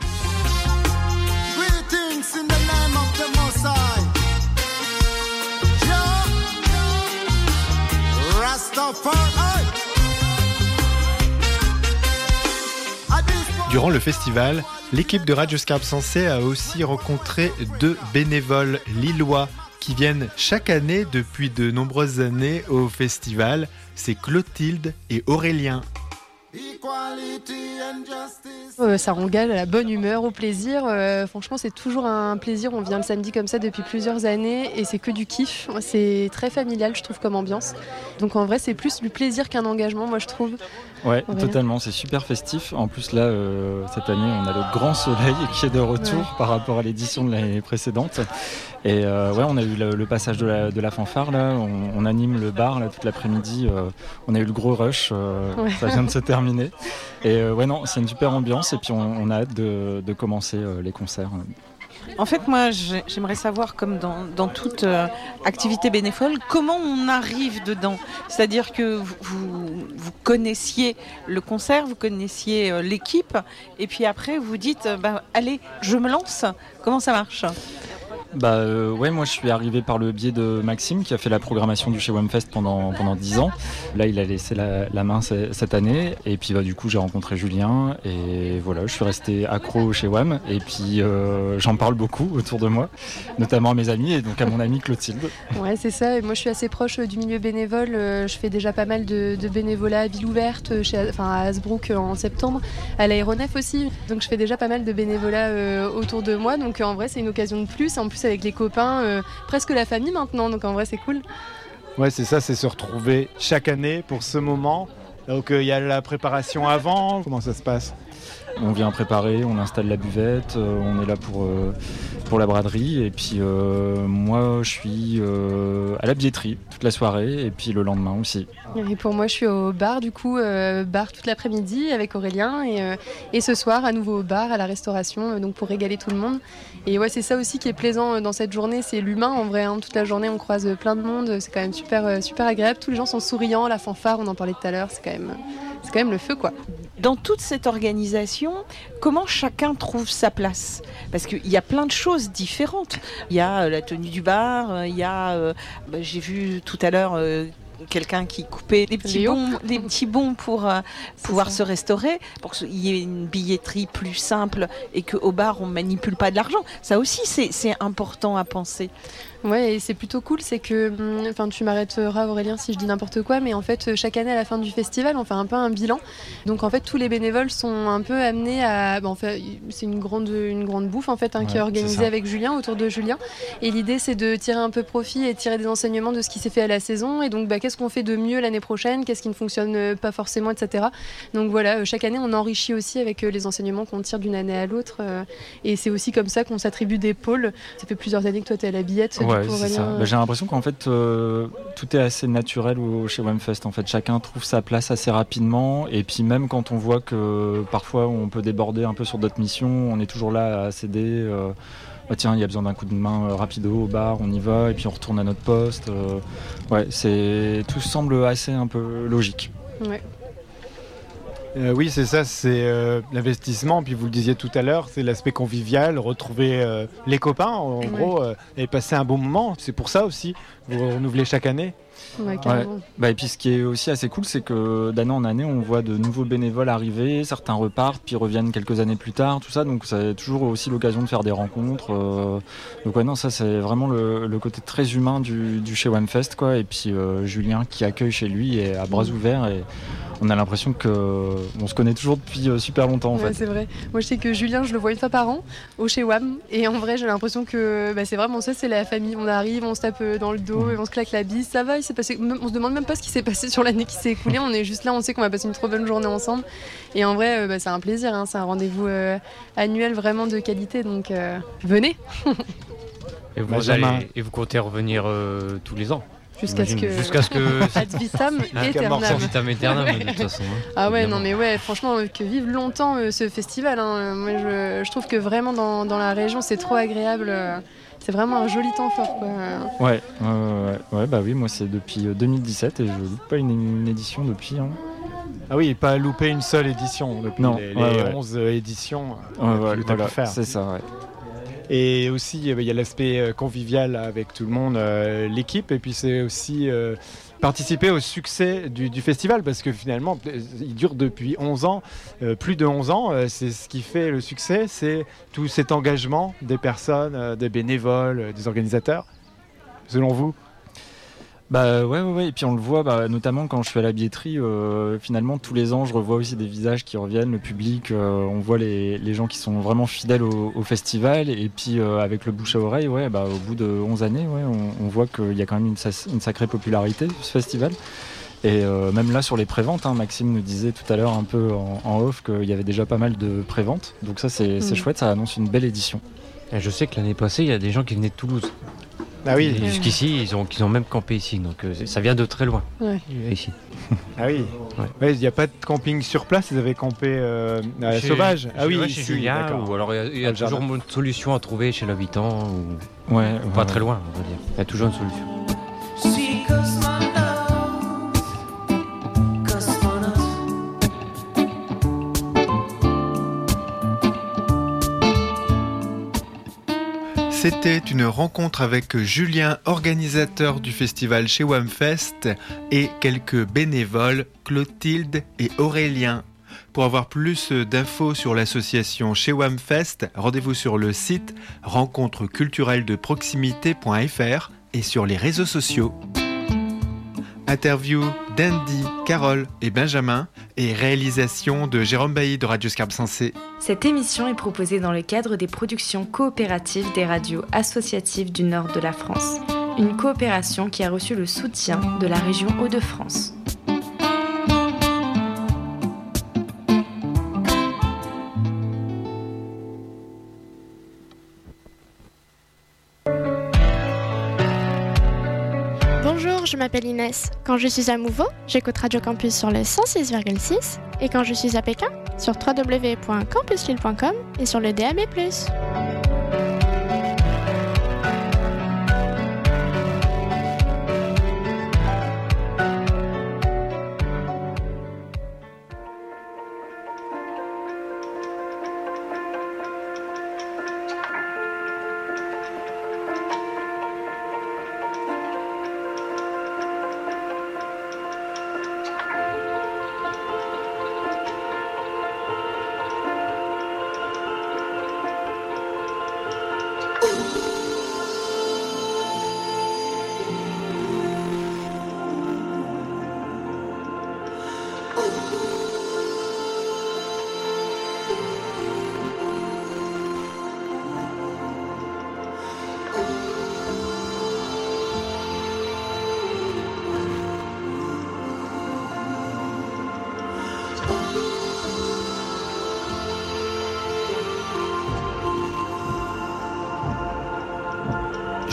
Durant le festival, l'équipe de Radio Scarpe Sensée a aussi rencontré 2 bénévoles lillois qui viennent chaque année depuis de nombreuses années au festival. C'est Clotilde et Aurélien. Ça régale à la bonne humeur, au plaisir. Franchement, c'est toujours un plaisir. On vient le samedi comme ça depuis plusieurs années et c'est que du kiff. C'est très familial, je trouve, comme ambiance. Donc en vrai, c'est plus du plaisir qu'un engagement, moi, je trouve. Ouais, totalement. C'est super festif. En plus, là, cette année, on a le grand soleil qui est de retour par rapport à l'édition de l'année précédente. Et on a eu le passage de la fanfare. Là, on anime le bar là, toute l'après-midi. On a eu le gros rush. Ça vient de se terminer. Et c'est une super ambiance. Et puis, on a hâte de commencer les concerts. En fait, moi, j'aimerais savoir, comme dans toute activité bénévole, comment on arrive dedans. C'est-à-dire que vous connaissiez le concert, vous connaissiez l'équipe, et puis après, vous dites, allez, je me lance. Comment ça marche ? Moi je suis arrivé par le biais de Maxime qui a fait la programmation du Chez WAM Fest pendant 10 ans. Là il a laissé la main cette année et puis du coup j'ai rencontré Julien et voilà, je suis resté accro chez WAM et puis j'en parle beaucoup autour de moi, notamment à mes amis et donc à mon amie Clotilde. Ouais, c'est ça, et moi je suis assez proche du milieu bénévole, je fais déjà pas mal de bénévolat à Ville Ouverte, à Hasbrook en septembre, à l'Aéronef aussi, donc je fais déjà pas mal de bénévolat autour de moi, donc en vrai c'est une occasion de plus, en plus avec les copains, presque la famille maintenant, donc en vrai c'est cool. Ouais, c'est ça, c'est se retrouver chaque année pour ce moment. Donc il y a la préparation avant, comment ça se passe ? On vient préparer, on installe la buvette, on est là pour la braderie et puis moi je suis à la billetterie toute la soirée et puis le lendemain aussi. Et pour moi je suis au bar du coup, bar toute l'après-midi avec Aurélien et ce soir à nouveau au bar, à la restauration, donc pour régaler tout le monde. Et ouais, c'est ça aussi qui est plaisant dans cette journée, c'est l'humain en vrai, toute la journée on croise plein de monde, c'est quand même super agréable, tous les gens sont souriants, la fanfare on en parlait tout à l'heure, c'est quand même le feu quoi. Dans toute cette organisation, comment chacun trouve sa place ? Parce qu'il y a plein de choses différentes. Il y a la tenue du bar, il y a, j'ai vu tout à l'heure quelqu'un qui coupait des petits bons pour pouvoir se restaurer, pour qu'il y ait une billetterie plus simple et qu'au bar on ne manipule pas de l'argent. Ça aussi c'est important à penser. Ouais, et c'est plutôt cool, c'est que, enfin, tu m'arrêteras Aurélien si je dis n'importe quoi, mais en fait, chaque année à la fin du festival, on fait un peu un bilan. Donc en fait, tous les bénévoles sont un peu amenés à, en fait, c'est une grande bouffe en fait, qui est organisée avec Julien, autour de Julien. Et l'idée, c'est de tirer un peu profit et tirer des enseignements de ce qui s'est fait à la saison. Et donc, qu'est-ce qu'on fait de mieux l'année prochaine, qu'est-ce qui ne fonctionne pas forcément, etc. Donc voilà, chaque année, on enrichit aussi avec les enseignements qu'on tire d'une année à l'autre. Et c'est aussi comme ça qu'on s'attribue des pôles. Ça fait plusieurs années que toi, tu es à la Billette. Ouais, c'est ça. J'ai l'impression qu'en fait, tout est assez naturel chez WAMFest. En fait, chacun trouve sa place assez rapidement. Et puis même quand on voit que parfois on peut déborder un peu sur d'autres missions, on est toujours là à s'aider. Tiens, il y a besoin d'un coup de main rapido au bar, on y va, et puis on retourne à notre poste. Tout semble assez un peu logique. Ouais. Oui, c'est ça, c'est l'investissement. Puis vous le disiez tout à l'heure, c'est l'aspect convivial, retrouver les copains, en gros, et passer un bon moment. C'est pour ça aussi, vous renouvelez chaque année. Ouais, carrément. Et puis ce qui est aussi assez cool, c'est que d'année en année, on voit de nouveaux bénévoles arriver, certains repartent, puis reviennent quelques années plus tard, tout ça. Donc c'est toujours aussi l'occasion de faire des rencontres. Donc non, ça c'est vraiment le côté très humain du chez WAMFest, quoi. Et puis Julien qui accueille chez lui est à bras ouverts et on a l'impression qu'on se connaît toujours depuis super longtemps en fait. C'est vrai. Moi je sais que Julien, je le vois une fois par an au chez WAM et en vrai j'ai l'impression que c'est vraiment ça, c'est la famille. On arrive, on se tape dans le dos et on se claque la bise. Ça va, il s'est passé. On se demande même pas ce qui s'est passé sur l'année qui s'est écoulée. On est juste là, on sait qu'on va passer une trop bonne journée ensemble. Et en vrai, c'est un plaisir. C'est un rendez-vous annuel vraiment de qualité. Donc venez. Et vous comptez revenir tous les ans? Jusqu'à ce que ad vitam aeternam de toute façon. Ah ouais, non mais ouais, franchement que vive longtemps ce festival. Moi je trouve que vraiment dans la région c'est trop agréable. C'est vraiment un joli temps fort, quoi. Oui, moi c'est depuis 2017 et je loupe pas une édition depuis. Ah oui, pas louper une seule édition depuis les 11 éditions. Pu faire. C'est ça, ouais. Et aussi, il y a l'aspect convivial avec tout le monde, l'équipe, et puis c'est aussi participer au succès du festival, parce que finalement, il dure depuis 11 ans, plus de 11 ans, c'est ce qui fait le succès, c'est tout cet engagement des personnes, des bénévoles, des organisateurs, selon vous? Ouais, et puis on le voit notamment quand je suis à la billetterie, finalement tous les ans je revois aussi des visages qui reviennent, le public, on voit les gens qui sont vraiment fidèles au festival, et puis avec le bouche à oreille, au bout de 11 années, on voit qu'il y a quand même une sacrée popularité ce festival. Et même là sur les préventes, Maxime nous disait tout à l'heure un peu en off qu'il y avait déjà pas mal de préventes, donc ça c'est chouette, ça annonce une belle édition. Et je sais que l'année passée il y a des gens qui venaient de Toulouse. Ah oui. Et jusqu'ici, ils ont même campé ici, donc ça vient de très loin. Ouais. Ici. Ah oui. Il n'y a pas de camping sur place, ils avaient campé à la Sauvage. Chez Julien, ou alors il y a toujours une solution à trouver chez l'habitant, ou pas très loin, on va dire. Il y a toujours une solution. C'était une rencontre avec Julien, organisateur du festival chez WAMFest, et quelques bénévoles, Clotilde et Aurélien. Pour avoir plus d'infos sur l'association chez WAMFest, rendez-vous sur le site rencontreculturelledeproximité.fr et sur les réseaux sociaux. Interview d'Andy, Carole et Benjamin et réalisation de Jérôme Bailly de Radio Scarpe Sensée. Cette émission est proposée dans le cadre des productions coopératives des radios associatives du nord de la France. Une coopération qui a reçu le soutien de la région Hauts-de-France. Bonjour, je m'appelle Inès. Quand je suis à Mouveau, j'écoute Radio Campus sur le 106,6 et quand je suis à Pékin, sur www.campuslille.com et sur le DAB+.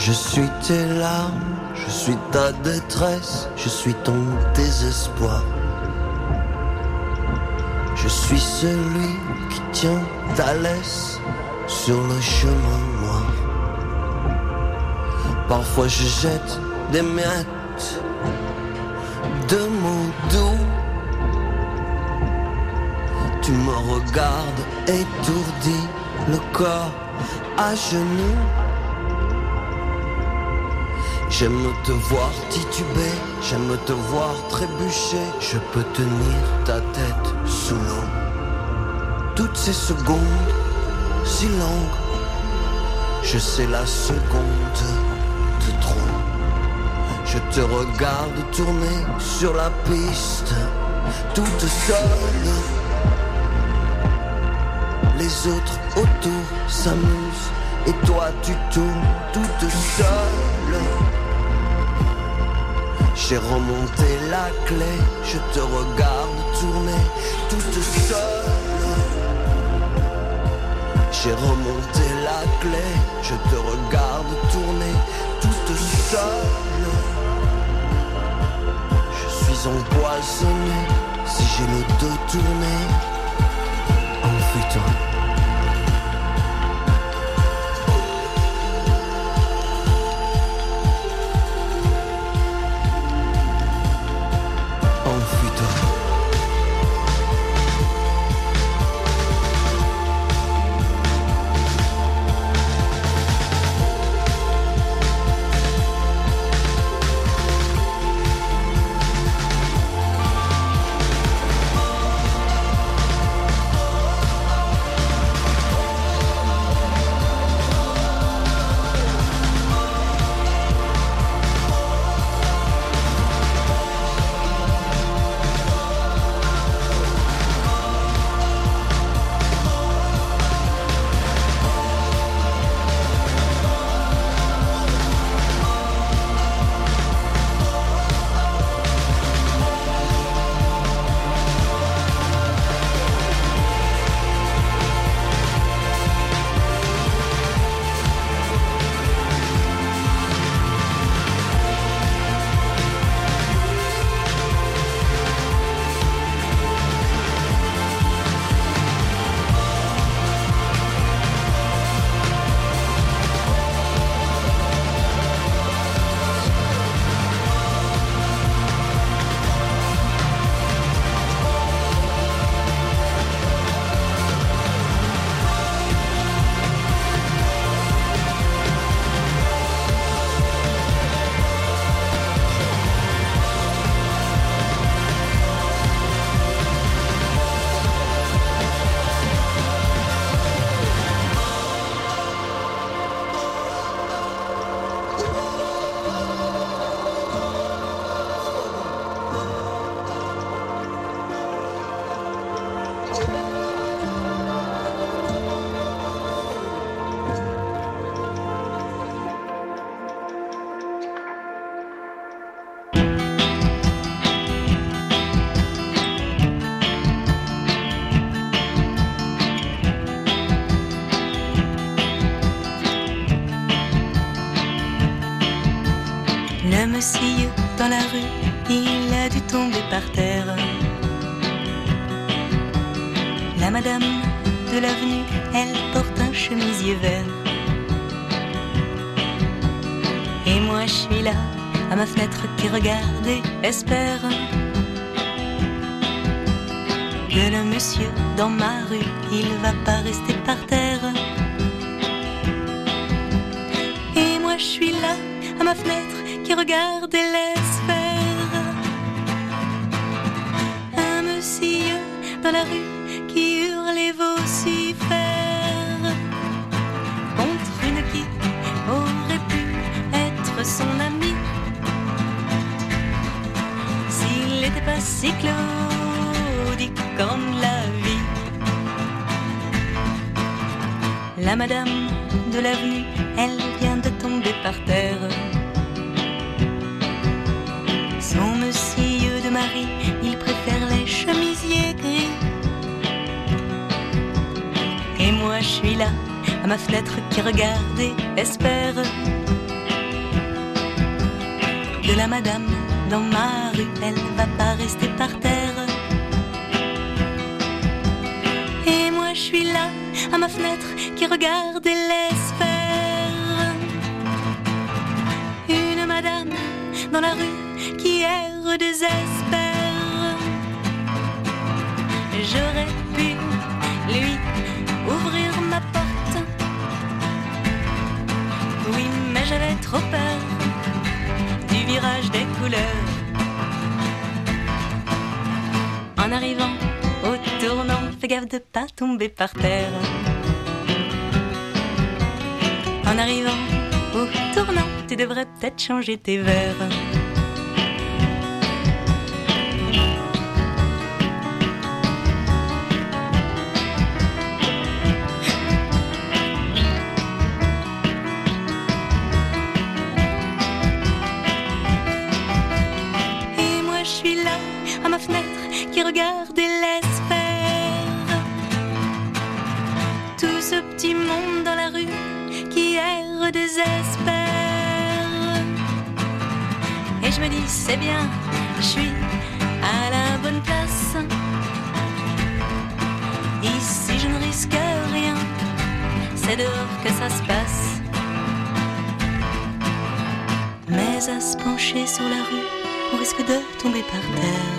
Je suis tes larmes, je suis ta détresse, je suis ton désespoir. Je suis celui qui tient ta laisse sur le chemin noir. Parfois je jette des miettes de mots doux. Tu me regardes étourdi, le corps à genoux. J'aime te voir tituber, j'aime te voir trébucher. Je peux tenir ta tête sous l'eau. Toutes ces secondes si longues, je sais la seconde de trop. Je te regarde tourner sur la piste, toute seule. Les autres autour s'amusent et toi tu tournes toute seule. J'ai remonté la clé, je te regarde tourner toute seule. J'ai remonté la clé, je te regarde tourner toute seule. Je suis empoisonné, si j'ai le dos tourné, enfuis-toi. Le monsieur dans la rue, il a dû tomber par terre. La madame de l'avenue, elle porte un chemisier vert. Et moi je suis là, à ma fenêtre qui regarde et espère que le monsieur dans ma rue, il va pas rester par terre. Et moi je suis là, à ma fenêtre qui regarde et laisse faire. Un monsieur dans la rue qui hurle et vocifère contre une qui aurait pu être son ami s'il n'était pas si claudique comme la vie. La madame de l'avenue, elle vient de tomber par terre. Son monsieur de mari, il préfère les chemisiers gris. Et moi je suis là, à ma fenêtre qui regarde et espère que la madame dans ma rue, elle va pas rester par terre. Et moi je suis là, à ma fenêtre, qui regarde et laisse faire. Une madame dans la rue qui erre désespère. J'aurais pu lui ouvrir ma porte. Oui, mais j'avais trop peur du virage des couleurs. En arrivant au tournant, fais gaffe de pas tomber par terre. En arrivant au tournant, tu devrais peut-être changer tes verres. Regarde et laisse faire. Tout ce petit monde dans la rue qui erre désespère. Et je me dis c'est bien, je suis à la bonne place. Ici je ne risque rien, c'est dehors que ça se passe. Mais à se pencher sur la rue, on risque de tomber par terre.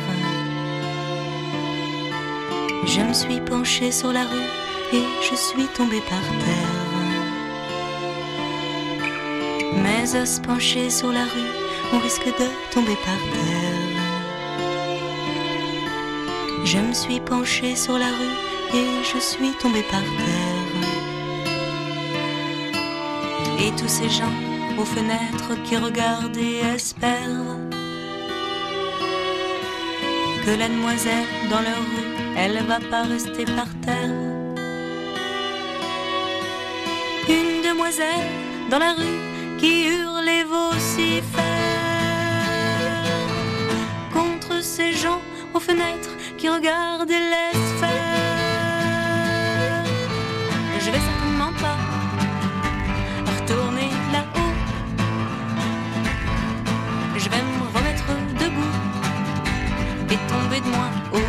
Je me suis penchée sur la rue et je suis tombée par terre. Mais à se pencher sur la rue, on risque de tomber par terre. Je me suis penchée sur la rue et je suis tombée par terre. Et tous ces gens aux fenêtres qui regardent et espèrent que la demoiselle dans leur rue, elle va pas rester par terre. Une demoiselle dans la rue qui hurle et vocifère contre ces gens aux fenêtres qui regardent et laissent faire. Je vais certainement pas retourner là-haut. Je vais me remettre debout et tomber de moins haut.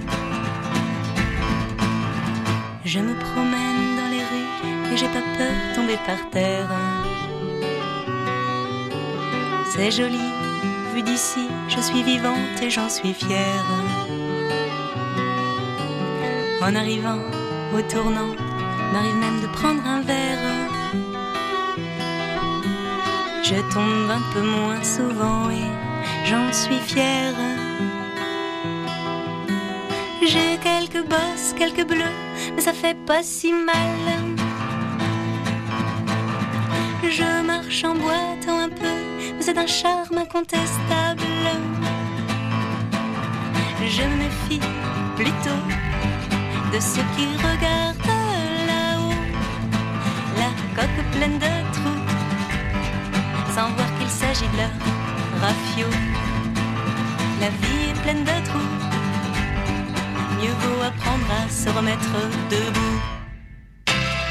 Je me promène dans les rues et j'ai pas peur de tomber par terre. C'est joli, vu d'ici, je suis vivante et j'en suis fière. En arrivant au tournant, m'arrive même de prendre un verre. Je tombe un peu moins souvent et j'en suis fière. J'ai quelques bosses, quelques bleus, mais ça fait pas si mal. Je marche en boitant un peu, mais c'est un charme incontestable. Je me méfie plutôt de ceux qui regardent là-haut, la coque pleine de trous, sans voir qu'il s'agit de leur rafio. La vie est pleine de trous, mieux vaut apprendre à se remettre debout.